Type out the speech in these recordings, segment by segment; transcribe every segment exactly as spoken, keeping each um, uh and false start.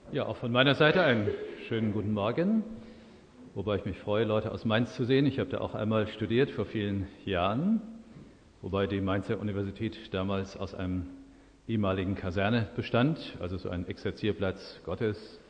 Ja, auch von meiner Seite einen schönen guten Morgen, wobei ich mich freue, Leute aus Mainz zu sehen. Ich habe da auch einmal studiert vor vielen Jahren, wobei die Mainzer Universität damals aus einem ehemaligen Kaserne bestand, also so ein Exerzierplatz Gottes.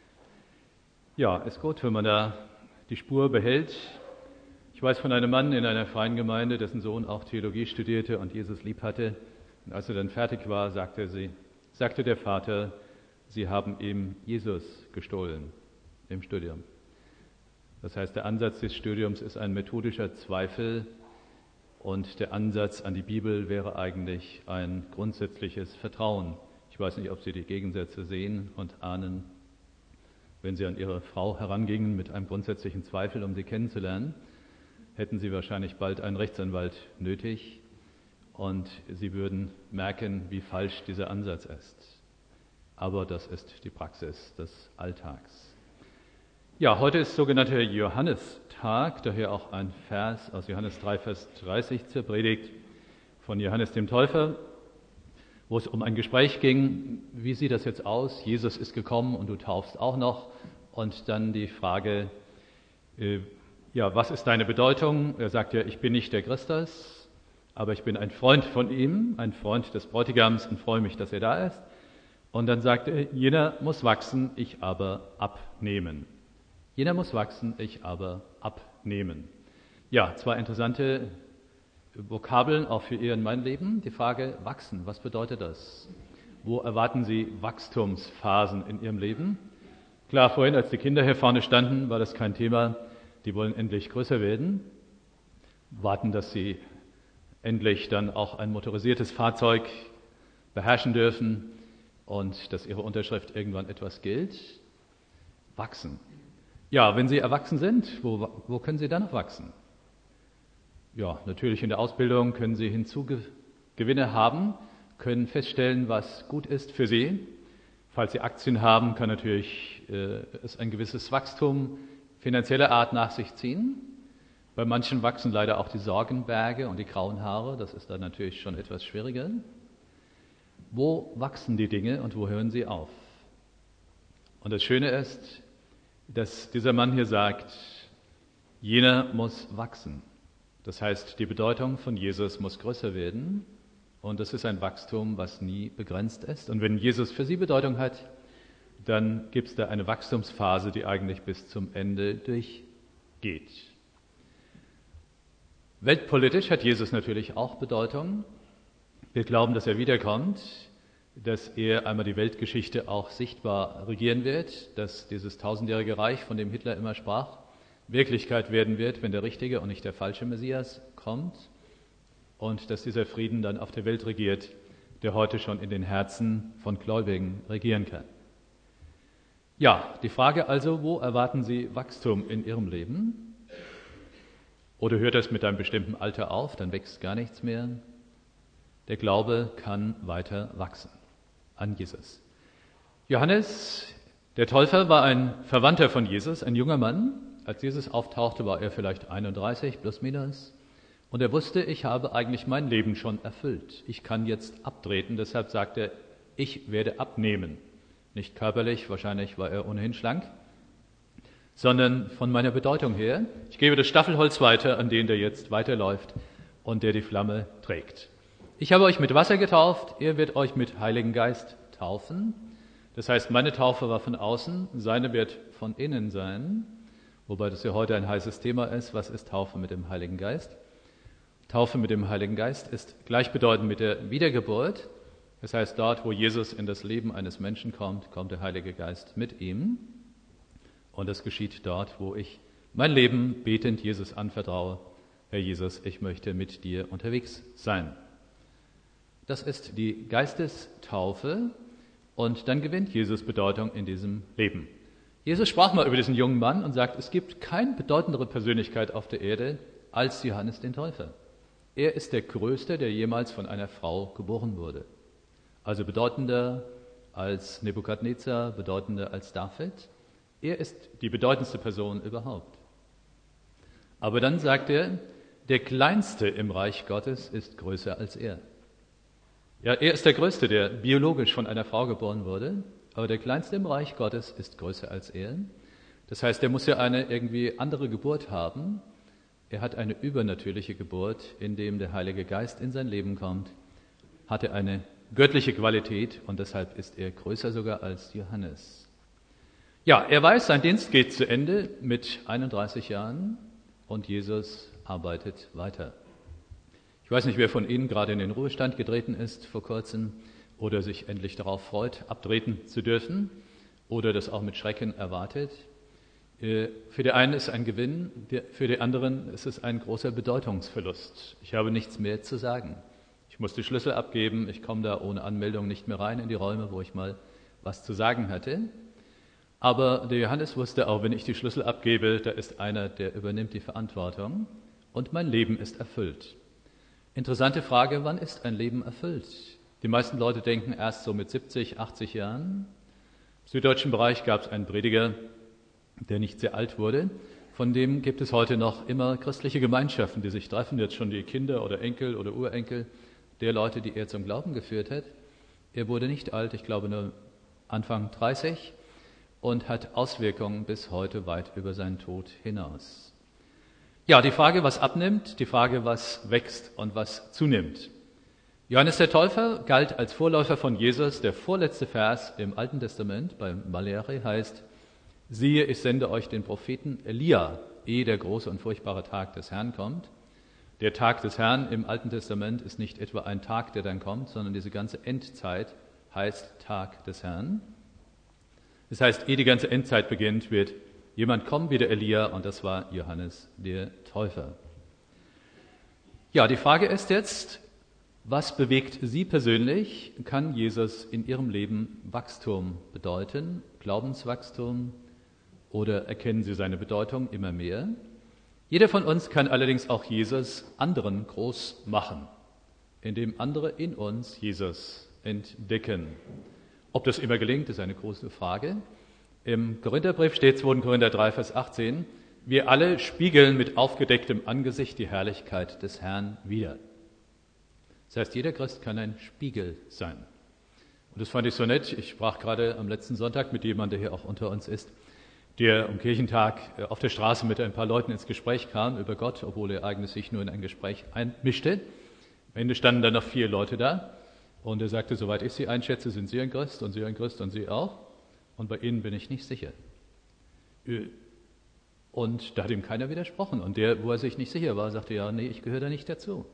Ja, ist gut, wenn man da die Spur behält. Ich weiß von einem Mann in einer freien Gemeinde, dessen Sohn auch Theologie studierte und Jesus lieb hatte. Und als er dann fertig war, sagte, sie, sagte der Vater, sie haben ihm Jesus gestohlen im Studium. Das heißt, der Ansatz des Studiums ist ein methodischer Zweifel und der Ansatz an die Bibel wäre eigentlich ein grundsätzliches Vertrauen. Ich weiß nicht, ob Sie die Gegensätze sehen und ahnen. Wenn Sie an Ihre Frau herangingen mit einem grundsätzlichen Zweifel, um sie kennenzulernen, hätten Sie wahrscheinlich bald einen Rechtsanwalt nötig und Sie würden merken, wie falsch dieser Ansatz ist. Aber das ist die Praxis des Alltags. Ja, heute ist sogenannter Johannistag, daher auch ein Vers aus Johannes drei, Vers dreißig zur Predigt von Johannes dem Täufer, wo es um ein Gespräch ging, wie sieht das jetzt aus? Jesus ist gekommen und du taufst auch noch. Und dann die Frage, äh, ja, was ist deine Bedeutung? Er sagt ja, ich bin nicht der Christus, aber ich bin ein Freund von ihm, ein Freund des Bräutigams und freue mich, dass er da ist. Und dann sagt er, jener muss wachsen, ich aber abnehmen. Jener muss wachsen, ich aber abnehmen. Ja, zwei interessante Vokabeln auch für Ihr und mein Leben. Die Frage, wachsen, was bedeutet das? Wo erwarten Sie Wachstumsphasen in Ihrem Leben? Klar, vorhin, als die Kinder hier vorne standen, war das kein Thema. Die wollen endlich größer werden, warten, dass sie endlich dann auch ein motorisiertes Fahrzeug beherrschen dürfen und dass ihre Unterschrift irgendwann etwas gilt. Wachsen. Ja, wenn Sie erwachsen sind, wo, wo können Sie dann noch wachsen? Ja, natürlich in der Ausbildung können Sie Hinzugewinne haben, können feststellen, was gut ist für Sie. Falls Sie Aktien haben, kann natürlich äh, es ein gewisses Wachstum finanzieller Art nach sich ziehen. Bei manchen wachsen leider auch die Sorgenberge und die grauen Haare. Das ist dann natürlich schon etwas schwieriger. Wo wachsen die Dinge und wo hören sie auf? Und das Schöne ist, dass dieser Mann hier sagt, jener muss wachsen. Das heißt, die Bedeutung von Jesus muss größer werden und das ist ein Wachstum, was nie begrenzt ist. Und wenn Jesus für Sie Bedeutung hat, dann gibt es da eine Wachstumsphase, die eigentlich bis zum Ende durchgeht. Weltpolitisch hat Jesus natürlich auch Bedeutung. Wir glauben, dass er wiederkommt, dass er einmal die Weltgeschichte auch sichtbar regieren wird, dass dieses tausendjährige Reich, von dem Hitler immer sprach, Wirklichkeit werden wird, wenn der richtige und nicht der falsche Messias kommt und dass dieser Frieden dann auf der Welt regiert, der heute schon in den Herzen von Gläubigen regieren kann. Ja, die Frage also, wo erwarten Sie Wachstum in Ihrem Leben? Oder hört das mit einem bestimmten Alter auf, dann wächst gar nichts mehr? Der Glaube kann weiter wachsen an Jesus. Johannes, der Täufer, war ein Verwandter von Jesus, ein junger Mann. Als Jesus auftauchte, war er vielleicht einunddreißig, plus minus. Und er wusste, ich habe eigentlich mein Leben schon erfüllt. Ich kann jetzt abtreten. Deshalb sagte er, ich werde abnehmen. Nicht körperlich, wahrscheinlich war er ohnehin schlank, sondern von meiner Bedeutung her. Ich gebe das Staffelholz weiter an den, der jetzt weiterläuft und der die Flamme trägt. Ich habe euch mit Wasser getauft, er wird euch mit Heiligen Geist taufen. Das heißt, meine Taufe war von außen, seine wird von innen sein. Wobei das ja heute ein heißes Thema ist. Was ist Taufe mit dem Heiligen Geist? Taufe mit dem Heiligen Geist ist gleichbedeutend mit der Wiedergeburt. Das heißt, dort, wo Jesus in das Leben eines Menschen kommt, kommt der Heilige Geist mit ihm. Und das geschieht dort, wo ich mein Leben betend Jesus anvertraue. Herr Jesus, ich möchte mit dir unterwegs sein. Das ist die Geistestaufe und dann gewinnt Jesus Bedeutung in diesem Leben. Jesus sprach mal über diesen jungen Mann und sagt, es gibt keine bedeutendere Persönlichkeit auf der Erde als Johannes den Täufer. Er ist der Größte, der jemals von einer Frau geboren wurde. Also bedeutender als Nebukadnezar, bedeutender als David. Er ist die bedeutendste Person überhaupt. Aber dann sagt er, der Kleinste im Reich Gottes ist größer als er. Ja, er ist der Größte, der biologisch von einer Frau geboren wurde, aber der Kleinste im Reich Gottes ist größer als er. Das heißt, er muss ja eine irgendwie andere Geburt haben. Er hat eine übernatürliche Geburt, indem der Heilige Geist in sein Leben kommt, hatte eine göttliche Qualität und deshalb ist er größer sogar als Johannes. Ja, er weiß, sein Dienst geht zu Ende mit einunddreißig Jahren und Jesus arbeitet weiter. Ich weiß nicht, wer von Ihnen gerade in den Ruhestand getreten ist vor kurzem oder sich endlich darauf freut, abtreten zu dürfen oder das auch mit Schrecken erwartet. Für die einen ist es ein Gewinn, für die anderen ist es ein großer Bedeutungsverlust. Ich habe nichts mehr zu sagen. Ich muss die Schlüssel abgeben, ich komme da ohne Anmeldung nicht mehr rein in die Räume, wo ich mal was zu sagen hatte. Aber der Johannes wusste auch, wenn ich die Schlüssel abgebe, da ist einer, der übernimmt die Verantwortung und mein Leben ist erfüllt. Interessante Frage, wann ist ein Leben erfüllt? Die meisten Leute denken erst so mit siebzig, achtzig Jahren. Im süddeutschen Bereich gab es einen Prediger, der nicht sehr alt wurde. Von dem gibt es heute noch immer christliche Gemeinschaften, die sich treffen, jetzt schon die Kinder oder Enkel oder Urenkel der Leute, die er zum Glauben geführt hat. Er wurde nicht alt, ich glaube nur Anfang dreißig und hat Auswirkungen bis heute weit über seinen Tod hinaus. Ja, die Frage, was abnimmt, die Frage, was wächst und was zunimmt. Johannes der Täufer galt als Vorläufer von Jesus. Der vorletzte Vers im Alten Testament bei Maleachi heißt: Siehe, ich sende euch den Propheten Elia, ehe der große und furchtbare Tag des Herrn kommt. Der Tag des Herrn im Alten Testament ist nicht etwa ein Tag, der dann kommt, sondern diese ganze Endzeit heißt Tag des Herrn. Das heißt, ehe die ganze Endzeit beginnt, wird jemand kommen wie der Elia, und das war Johannes der Täufer. Ja, die Frage ist jetzt, was bewegt Sie persönlich? Kann Jesus in Ihrem Leben Wachstum bedeuten, Glaubenswachstum, oder erkennen Sie seine Bedeutung immer mehr? Jeder von uns kann allerdings auch Jesus anderen groß machen, indem andere in uns Jesus entdecken. Ob das immer gelingt, ist eine große Frage. Im Korintherbrief steht zweiter Korinther drei, Vers achtzehn, wir alle spiegeln mit aufgedecktem Angesicht die Herrlichkeit des Herrn wider. Das heißt, jeder Christ kann ein Spiegel sein. Und das fand ich so nett. Ich sprach gerade am letzten Sonntag mit jemandem, der hier auch unter uns ist, der am Kirchentag auf der Straße mit ein paar Leuten ins Gespräch kam über Gott, obwohl er eigentlich sich nur in ein Gespräch einmischte. Am Ende standen dann noch vier Leute da und er sagte, soweit ich Sie einschätze, sind Sie ein Christ und Sie ein Christ und Sie auch. Und bei Ihnen bin ich nicht sicher. Und da hat ihm keiner widersprochen. Und der, wo er sich nicht sicher war, sagte, ja, nee, ich gehöre da nicht dazu.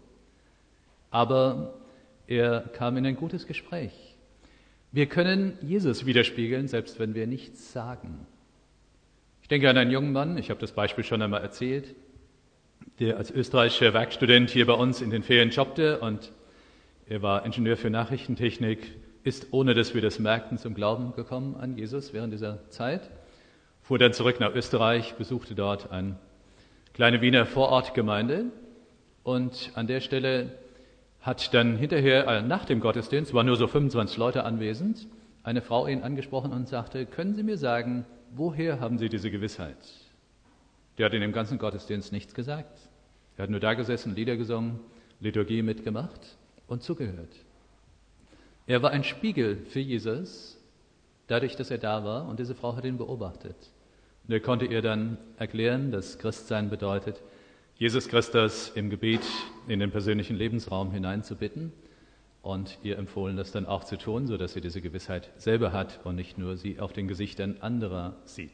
Aber er kam in ein gutes Gespräch. Wir können Jesus widerspiegeln, selbst wenn wir nichts sagen. Ich denke an einen jungen Mann, ich habe das Beispiel schon einmal erzählt, der als österreichischer Werkstudent hier bei uns in den Ferien jobbte und er war Ingenieur für Nachrichtentechnik, ist, ohne dass wir das merkten, zum Glauben gekommen an Jesus während dieser Zeit, fuhr dann zurück nach Österreich, besuchte dort eine kleine Wiener Vorortgemeinde und an der Stelle hat dann hinterher, nach dem Gottesdienst, waren nur so fünfundzwanzig Leute anwesend, eine Frau ihn angesprochen und sagte, können Sie mir sagen, woher haben Sie diese Gewissheit? Der hat in dem ganzen Gottesdienst nichts gesagt. Er hat nur da gesessen, Lieder gesungen, Liturgie mitgemacht und zugehört. Er war ein Spiegel für Jesus, dadurch, dass er da war, und diese Frau hat ihn beobachtet. Und er konnte ihr dann erklären, dass Christsein bedeutet, Jesus Christus im Gebet in den persönlichen Lebensraum hineinzubitten, und ihr empfohlen, das dann auch zu tun, sodass sie diese Gewissheit selber hat und nicht nur sie auf den Gesichtern anderer sieht.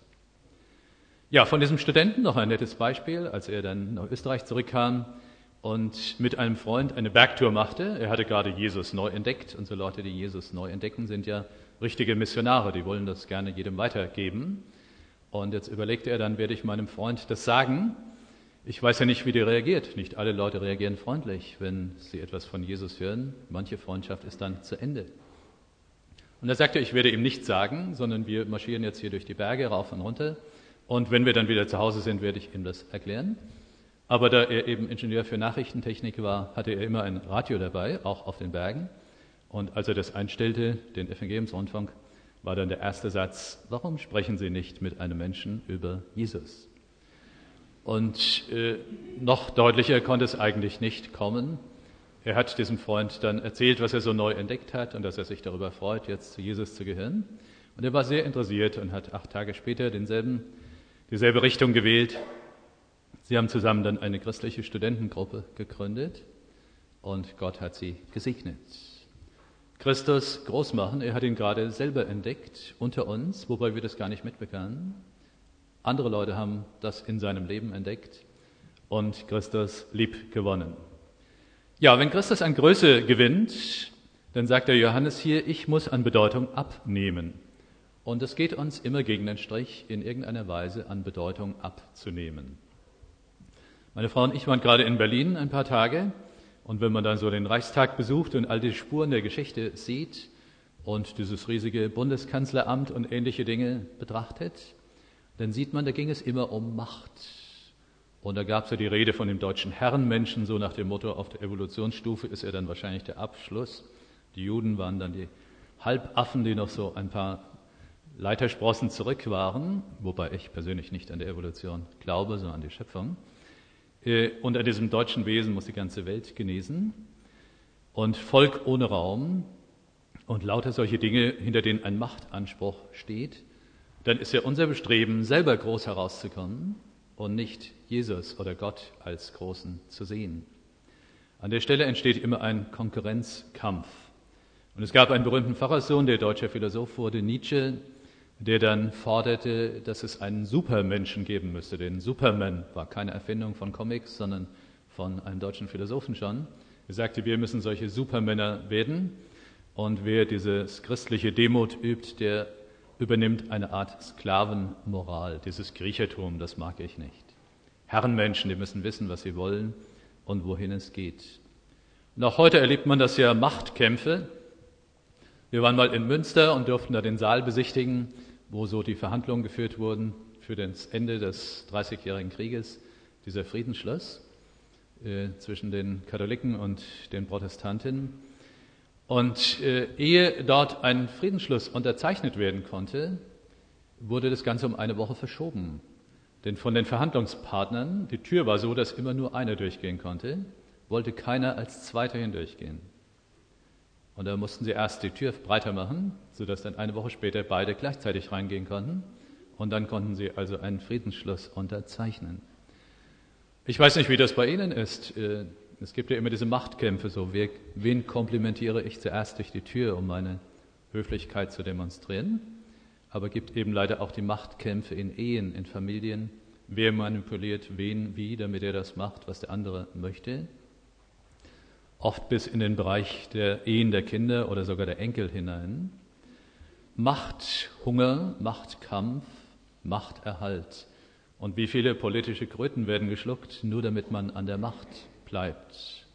Ja, von diesem Studenten noch ein nettes Beispiel, als er dann nach Österreich zurückkam und mit einem Freund eine Bergtour machte. Er hatte gerade Jesus neu entdeckt, und so Leute, die Jesus neu entdecken, sind ja richtige Missionare, die wollen das gerne jedem weitergeben. Und jetzt überlegte er dann, werde ich meinem Freund das sagen? Ich weiß ja nicht, wie der reagiert. Nicht alle Leute reagieren freundlich, wenn sie etwas von Jesus hören. Manche Freundschaft ist dann zu Ende. Und er sagte, ich werde ihm nichts sagen, sondern wir marschieren jetzt hier durch die Berge rauf und runter. Und wenn wir dann wieder zu Hause sind, werde ich ihm das erklären. Aber da er eben Ingenieur für Nachrichtentechnik war, hatte er immer ein Radio dabei, auch auf den Bergen. Und als er das einstellte, den Evangeliumsrundfunk, war dann der erste Satz, warum sprechen Sie nicht mit einem Menschen über Jesus? Und äh, noch deutlicher konnte es eigentlich nicht kommen. er hat diesem Freund dann erzählt, was er so neu entdeckt hat und dass er sich darüber freut, jetzt zu Jesus zu gehören. Und er war sehr interessiert und hat acht Tage später denselben, dieselbe Richtung gewählt. Sie haben zusammen dann eine christliche Studentengruppe gegründet und Gott hat sie gesegnet. Christus groß machen, er hat ihn gerade selber entdeckt unter uns, wobei wir das gar nicht mitbekamen. Andere Leute haben das in seinem Leben entdeckt und Christus lieb gewonnen. Ja, wenn Christus an Größe gewinnt, dann sagt der Johannes hier, ich muss an Bedeutung abnehmen. Und es geht uns immer gegen den Strich, in irgendeiner Weise an Bedeutung abzunehmen. Meine Frau und ich waren gerade in Berlin ein paar Tage. Und wenn man dann so den Reichstag besucht und all die Spuren der Geschichte sieht und dieses riesige Bundeskanzleramt und ähnliche Dinge betrachtet, dann sieht man, da ging es immer um Macht. Und da gab es ja die Rede von dem deutschen Herrenmenschen, so nach dem Motto, auf der Evolutionsstufe ist er dann wahrscheinlich der Abschluss. Die Juden waren dann die Halbaffen, die noch so ein paar Leitersprossen zurück waren, wobei ich persönlich nicht an der Evolution glaube, sondern an die Schöpfung. Und an diesem deutschen Wesen muss die ganze Welt genesen. Und Volk ohne Raum und lauter solche Dinge, hinter denen ein Machtanspruch steht, dann ist ja unser Bestreben, selber groß herauszukommen und nicht Jesus oder Gott als Großen zu sehen. An der Stelle entsteht immer ein Konkurrenzkampf. Und es gab einen berühmten Pfarrerssohn, der deutscher Philosoph wurde, Nietzsche, der dann forderte, dass es einen Supermenschen geben müsste. Denn Superman war keine Erfindung von Comics, sondern von einem deutschen Philosophen schon. Er sagte, wir müssen solche Supermänner werden. Und wer dieses christliche Demut übt, der übernimmt eine Art Sklavenmoral. Dieses Griechertum, das mag ich nicht. Herrenmenschen, die müssen wissen, was sie wollen und wohin es geht. Und auch heute erlebt man das ja Machtkämpfe. Wir waren mal in Münster und durften da den Saal besichtigen, wo so die Verhandlungen geführt wurden für das Ende des Dreißigjährigen Krieges, dieser Friedensschluss äh, zwischen den Katholiken und den Protestanten. Und äh, ehe dort ein Friedensschluss unterzeichnet werden konnte, wurde das Ganze um eine Woche verschoben. Denn von den Verhandlungspartnern, die Tür war so, dass immer nur einer durchgehen konnte, wollte keiner als Zweiter hindurchgehen. Und da mussten sie erst die Tür breiter machen, sodass dann eine Woche später beide gleichzeitig reingehen konnten. Und dann konnten sie also einen Friedensschluss unterzeichnen. Ich weiß nicht, wie das bei Ihnen ist. Es gibt ja immer diese Machtkämpfe, so wen komplimentiere ich zuerst durch die Tür, um meine Höflichkeit zu demonstrieren. Aber es gibt eben leider auch die Machtkämpfe in Ehen, in Familien. Wer manipuliert wen wie, damit er das macht, was der andere möchte. Oft bis in den Bereich der Ehen der Kinder oder sogar der Enkel hinein. Machthunger, Machtkampf, Machterhalt. Und wie viele politische Kröten werden geschluckt, nur damit man an der Macht bleibt.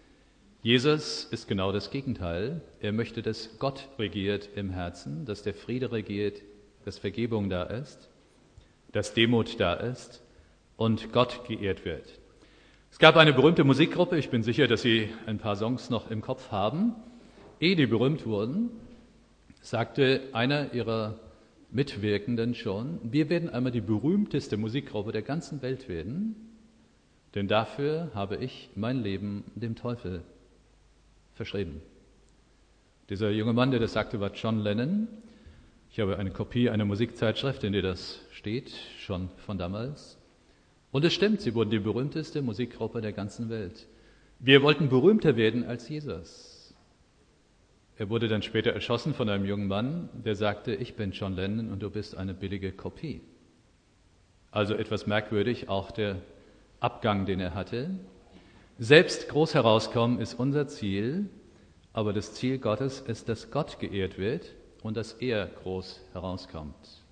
Jesus ist genau das Gegenteil. Er möchte, dass Gott regiert im Herzen, dass der Friede regiert, dass Vergebung da ist, dass Demut da ist und Gott geehrt wird. Es gab eine berühmte Musikgruppe, ich bin sicher, dass Sie ein paar Songs noch im Kopf haben. Ehe die berühmt wurden, sagte einer ihrer Mitwirkenden schon, wir werden einmal die berühmteste Musikgruppe der ganzen Welt werden, denn dafür habe ich mein Leben dem Teufel verschrieben. Dieser junge Mann, der das sagte, war John Lennon. Ich habe eine Kopie einer Musikzeitschrift, in der das steht, schon von damals. Und es stimmt, sie wurden die berühmteste Musikgruppe der ganzen Welt. Wir wollten berühmter werden als Jesus. Er wurde dann später erschossen von einem jungen Mann, der sagte, ich bin John Lennon und du bist eine billige Kopie. Also etwas merkwürdig, auch der Abgang, den er hatte. Selbst groß herauskommen ist unser Ziel, aber das Ziel Gottes ist, dass Gott geehrt wird und dass er groß herauskommt.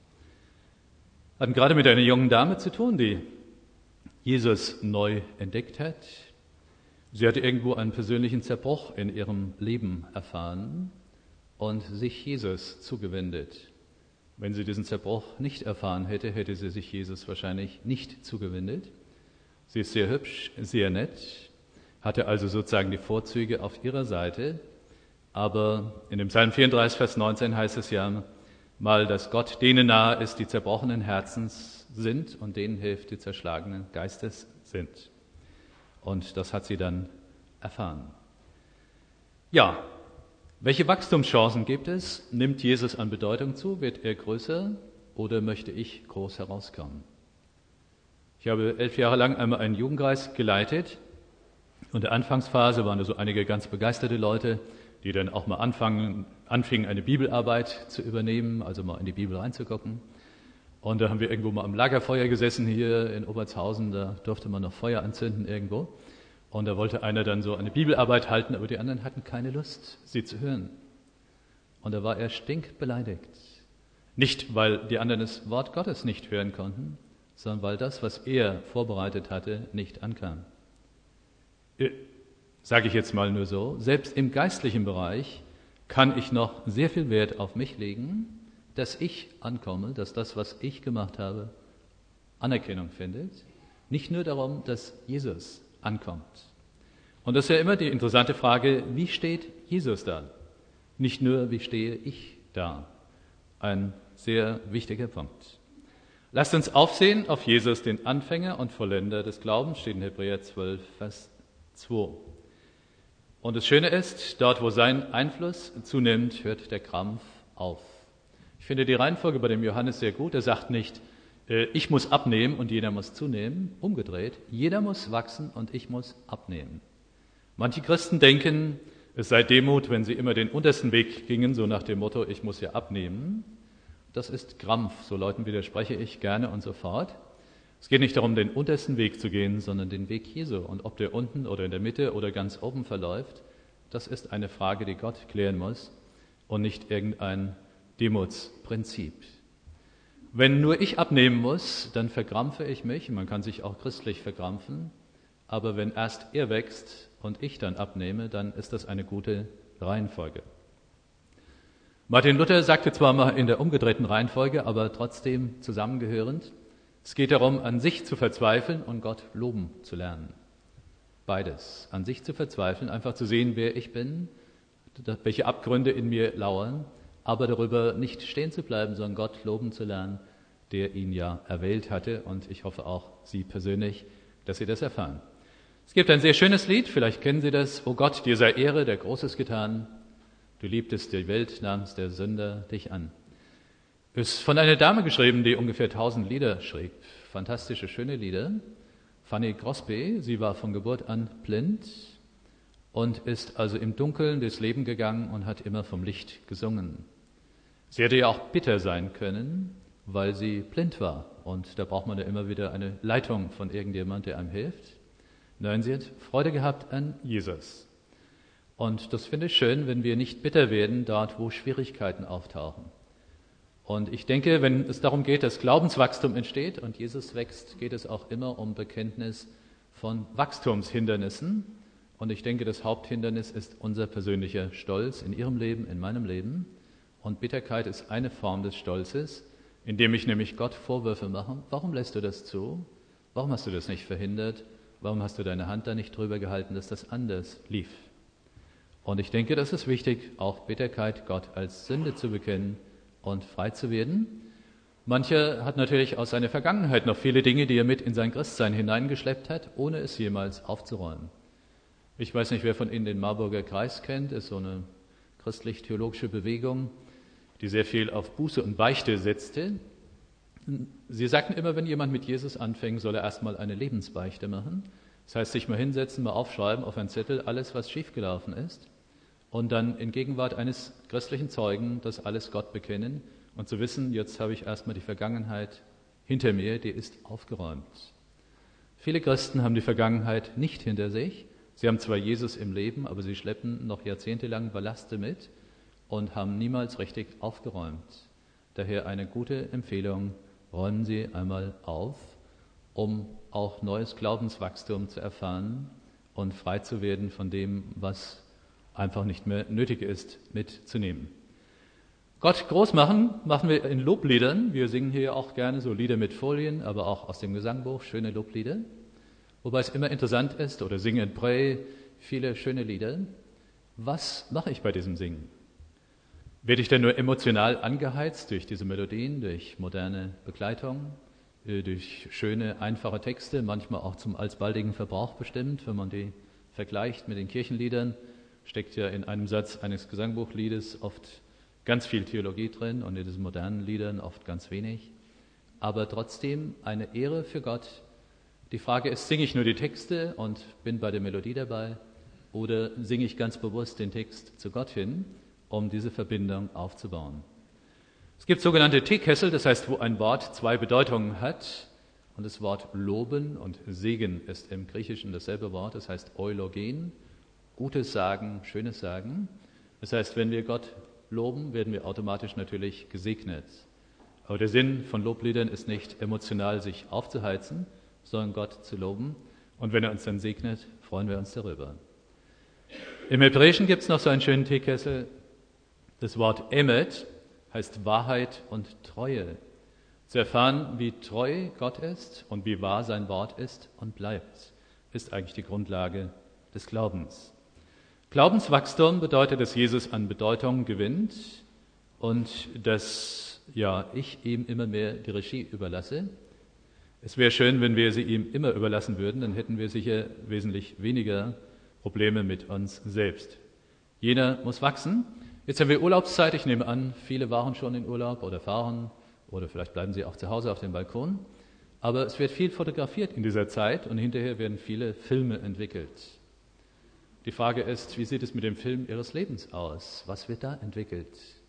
Hatten gerade mit einer jungen Dame zu tun, die Jesus neu entdeckt hat. Sie hatte irgendwo einen persönlichen Zerbruch in ihrem Leben erfahren und sich Jesus zugewendet. Wenn sie diesen Zerbruch nicht erfahren hätte, hätte sie sich Jesus wahrscheinlich nicht zugewendet. Sie ist sehr hübsch, sehr nett, hatte also sozusagen die Vorzüge auf ihrer Seite. Aber in dem Psalm vierunddreißig, Vers neunzehn heißt es ja mal, dass Gott denen nahe ist, die zerbrochenen Herzens sind und denen hilft, die zerschlagenen Geistes sind. Und das hat sie dann erfahren. Ja, welche Wachstumschancen gibt es? Nimmt Jesus an Bedeutung zu? Wird er größer oder möchte ich groß herauskommen? Ich habe elf Jahre lang einmal einen Jugendkreis geleitet. Und in der Anfangsphase waren da so einige ganz begeisterte Leute, die dann auch mal anfangen, anfingen, eine Bibelarbeit zu übernehmen, also mal in die Bibel reinzugucken. Und da haben wir irgendwo mal am Lagerfeuer gesessen hier in Obertshausen, da durfte man noch Feuer anzünden irgendwo. Und da wollte einer dann so eine Bibelarbeit halten, aber die anderen hatten keine Lust, sie zu hören. Und da war er stinkbeleidigt. Nicht, weil die anderen das Wort Gottes nicht hören konnten, sondern weil das, was er vorbereitet hatte, nicht ankam. Sage ich jetzt mal nur so, selbst im geistlichen Bereich kann ich noch sehr viel Wert auf mich legen, dass ich ankomme, dass das, was ich gemacht habe, Anerkennung findet. Nicht nur darum, dass Jesus ankommt. Und das ist ja immer die interessante Frage, wie steht Jesus da? Nicht nur, wie stehe ich da? Ein sehr wichtiger Punkt. Lasst uns aufsehen auf Jesus, den Anfänger und Vollender des Glaubens, steht in Hebräer zwölf, Vers zwei. Und das Schöne ist, dort wo sein Einfluss zunimmt, hört der Krampf auf. Ich finde die Reihenfolge bei dem Johannes sehr gut. Er sagt nicht, äh, ich muss abnehmen und jeder muss zunehmen. Umgedreht, jeder muss wachsen und ich muss abnehmen. Manche Christen denken, es sei Demut, wenn sie immer den untersten Weg gingen, so nach dem Motto, ich muss ja abnehmen. Das ist Krampf, so Leuten widerspreche ich gerne und so fort. Es geht nicht darum, den untersten Weg zu gehen, sondern den Weg Jesu. Und ob der unten oder in der Mitte oder ganz oben verläuft, das ist eine Frage, die Gott klären muss und nicht irgendein Demutsprinzip. Wenn nur ich abnehmen muss, dann verkrampfe ich mich. Man kann sich auch christlich verkrampfen. Aber wenn erst er wächst und ich dann abnehme, dann ist das eine gute Reihenfolge. Martin Luther sagte zwar mal in der umgedrehten Reihenfolge, aber trotzdem zusammengehörend, es geht darum, an sich zu verzweifeln und Gott loben zu lernen. Beides. An sich zu verzweifeln, einfach zu sehen, wer ich bin, welche Abgründe in mir lauern, aber darüber nicht stehen zu bleiben, sondern Gott loben zu lernen, der ihn ja erwählt hatte. Und ich hoffe auch Sie persönlich, dass Sie das erfahren. Es gibt ein sehr schönes Lied, vielleicht kennen Sie das. O Gott, dir sei Ehre, der Großes getan. Du liebtest die Welt, nahmst der Sünder dich an. Ist von einer Dame geschrieben, die ungefähr tausend Lieder schrieb. Fantastische, schöne Lieder. Fanny Crosby, sie war von Geburt an blind und ist also im Dunkeln durchs Leben gegangen und hat immer vom Licht gesungen. Sie hätte ja auch bitter sein können, weil sie blind war. Und da braucht man ja immer wieder eine Leitung von irgendjemand, der einem hilft. Nein, sie hat Freude gehabt an Jesus. Und das finde ich schön, wenn wir nicht bitter werden dort, wo Schwierigkeiten auftauchen. Und ich denke, wenn es darum geht, dass Glaubenswachstum entsteht und Jesus wächst, geht es auch immer um Bekenntnis von Wachstumshindernissen. Und ich denke, das Haupthindernis ist unser persönlicher Stolz in Ihrem Leben, in meinem Leben. Und Bitterkeit ist eine Form des Stolzes, indem ich nämlich Gott Vorwürfe mache. Warum lässt du das zu? Warum hast du das nicht verhindert? Warum hast du deine Hand da nicht drüber gehalten, dass das anders lief? Und ich denke, das ist wichtig, auch Bitterkeit Gott als Sünde zu bekennen und frei zu werden. Mancher hat natürlich aus seiner Vergangenheit noch viele Dinge, die er mit in sein Christsein hineingeschleppt hat, ohne es jemals aufzuräumen. Ich weiß nicht, wer von Ihnen den Marburger Kreis kennt, ist so eine christlich-theologische Bewegung, die sehr viel auf Buße und Beichte setzte. Sie sagten immer, wenn jemand mit Jesus anfängt, soll er erstmal eine Lebensbeichte machen. Das heißt, sich mal hinsetzen, mal aufschreiben auf einen Zettel, alles, was schiefgelaufen ist. Und dann in Gegenwart eines christlichen Zeugen das alles Gott bekennen und zu wissen, jetzt habe ich erstmal die Vergangenheit hinter mir, die ist aufgeräumt. Viele Christen haben die Vergangenheit nicht hinter sich. Sie haben zwar Jesus im Leben, aber sie schleppen noch jahrzehntelang Ballaste mit und haben niemals richtig aufgeräumt. Daher eine gute Empfehlung, räumen Sie einmal auf, um auch neues Glaubenswachstum zu erfahren und frei zu werden von dem, was einfach nicht mehr nötig ist, mitzunehmen. Gott groß machen, machen wir in Lobliedern. Wir singen hier auch gerne so Lieder mit Folien, aber auch aus dem Gesangbuch, schöne Loblieder. Wobei es immer interessant ist, oder Sing and Pray, viele schöne Lieder. Was mache ich bei diesem Singen? Werde ich denn nur emotional angeheizt durch diese Melodien, durch moderne Begleitung, durch schöne, einfache Texte, manchmal auch zum alsbaldigen Verbrauch bestimmt, wenn man die vergleicht mit den Kirchenliedern? steckt ja in einem Satz eines Gesangbuchliedes oft ganz viel Theologie drin und in diesen modernen Liedern oft ganz wenig. Aber trotzdem eine Ehre für Gott. Die Frage ist, singe ich nur die Texte und bin bei der Melodie dabei oder singe ich ganz bewusst den Text zu Gott hin, um diese Verbindung aufzubauen? Es gibt sogenannte Teekessel, das heißt, wo ein Wort zwei Bedeutungen hat. Und das Wort loben und Segen ist im Griechischen dasselbe Wort, das heißt eulogen, Gutes sagen, Schönes sagen. Das heißt, wenn wir Gott loben, werden wir automatisch natürlich gesegnet. Aber der Sinn von Lobliedern ist nicht emotional sich aufzuheizen, sondern Gott zu loben. Und wenn er uns dann segnet, freuen wir uns darüber. Im Hebräischen gibt es noch so einen schönen Teekessel. Das Wort Emet heißt Wahrheit und Treue. Zu erfahren, wie treu Gott ist und wie wahr sein Wort ist und bleibt, ist eigentlich die Grundlage des Glaubens. Glaubenswachstum bedeutet, dass Jesus an Bedeutung gewinnt und dass ja, ich ihm immer mehr die Regie überlasse. Es wäre schön, wenn wir sie ihm immer überlassen würden, dann hätten wir sicher wesentlich weniger Probleme mit uns selbst. Jener muss wachsen. Jetzt haben wir Urlaubszeit, ich nehme an, viele waren schon in Urlaub oder fahren. Oder vielleicht bleiben Sie auch zu Hause auf dem Balkon. Aber es wird viel fotografiert in dieser Zeit und hinterher werden viele Filme entwickelt. Die Frage ist, wie sieht es mit dem Film Ihres Lebens aus? Was wird da entwickelt?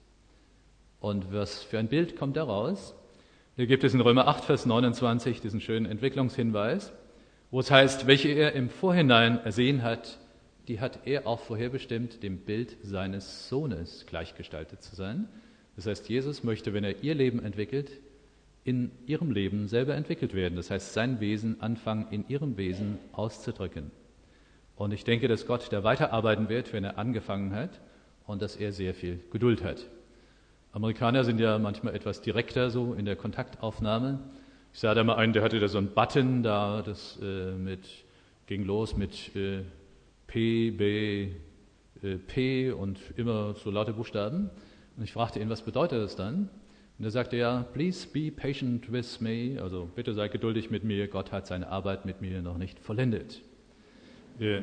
Und was für ein Bild kommt daraus? Hier gibt es in Römer acht, Vers neunundzwanzig diesen schönen Entwicklungshinweis, wo es heißt, welche er im Vorhinein ersehen hat, die hat er auch vorherbestimmt, dem Bild seines Sohnes gleichgestaltet zu sein. Das heißt, Jesus möchte, wenn er ihr Leben entwickelt, in ihrem Leben selber entwickelt werden. Das heißt, sein Wesen anfangen, in ihrem Wesen auszudrücken. Und ich denke, dass Gott da weiterarbeiten wird, wenn er angefangen hat und dass er sehr viel Geduld hat. Amerikaner sind ja manchmal etwas direkter so in der Kontaktaufnahme. Ich sah da mal einen, der hatte da so einen Button da, das äh, mit, ging los mit äh, P, B, äh, P und immer so laute Buchstaben. Und ich fragte ihn, was bedeutet das dann? Und er sagte, ja, please be patient with me, also bitte sei geduldig mit mir, Gott hat seine Arbeit mit mir noch nicht vollendet. Äh,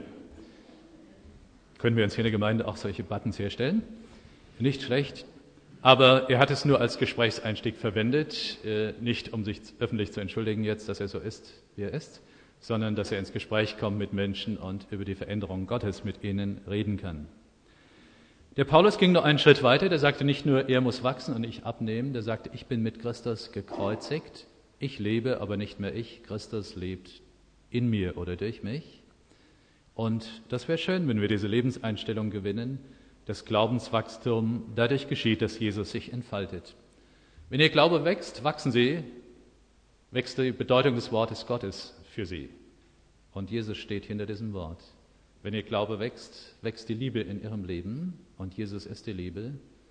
können wir uns hier in der Gemeinde auch solche Buttons herstellen? Nicht schlecht, aber er hat es nur als Gesprächseinstieg verwendet, äh, nicht um sich öffentlich zu entschuldigen jetzt, dass er so ist, wie er ist, sondern dass er ins Gespräch kommt mit Menschen und über die Veränderung Gottes mit ihnen reden kann. Der Paulus ging noch einen Schritt weiter, der sagte nicht nur, er muss wachsen und ich abnehmen, der sagte, ich bin mit Christus gekreuzigt, ich lebe, aber nicht mehr ich, Christus lebt in mir oder durch mich. Und das wäre schön, wenn wir diese Lebenseinstellung gewinnen, das Glaubenswachstum dadurch geschieht, dass Jesus sich entfaltet. Wenn Ihr Glaube wächst, wachsen Sie, wächst die Bedeutung des Wortes Gottes für Sie. Und Jesus steht hinter diesem Wort. Wenn Ihr Glaube wächst, wächst die Liebe in Ihrem Leben und Jesus ist die Liebe.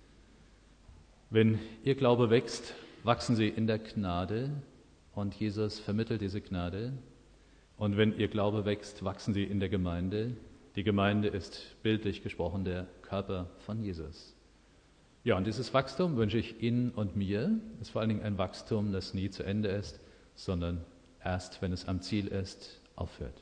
Wenn Ihr Glaube wächst, wachsen Sie in der Gnade und Jesus vermittelt diese Gnade. Und wenn Ihr Glaube wächst, wachsen Sie in der Gemeinde. Die Gemeinde ist bildlich gesprochen der Körper von Jesus. Ja, und dieses Wachstum wünsche ich Ihnen und mir. Es ist vor allen Dingen ein Wachstum, das nie zu Ende ist, sondern erst, wenn es am Ziel ist, aufhört.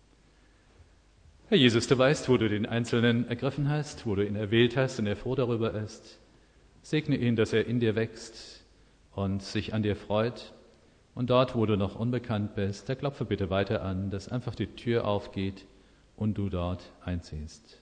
Herr Jesus, du weißt, wo du den Einzelnen ergriffen hast, wo du ihn erwählt hast und er froh darüber ist. Segne ihn, dass er in dir wächst und sich an dir freut. Und dort, wo du noch unbekannt bist, da klopfe bitte weiter an, dass einfach die Tür aufgeht und du dort einziehst.